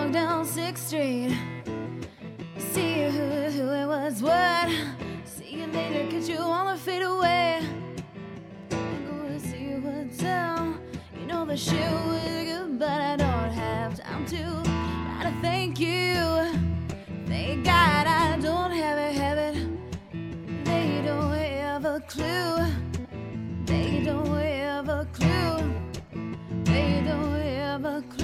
walk down 6th Street. See who it was, what? See you later, cause you wanna fade away. I'm gonna see what's up. You know the shit was good, but I don't have time to try to thank you. Thank God I don't have a habit. They don't have a clue. They don't have a clue. They don't have a clue.